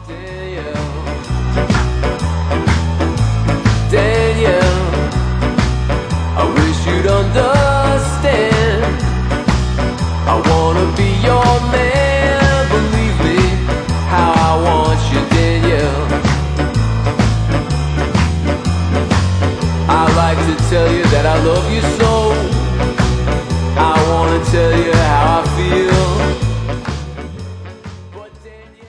Danielle, I wish you'd understand. I wanna be your man, believe me, how I want you, Danielle. I like to tell you that I love you so. I wanna tell you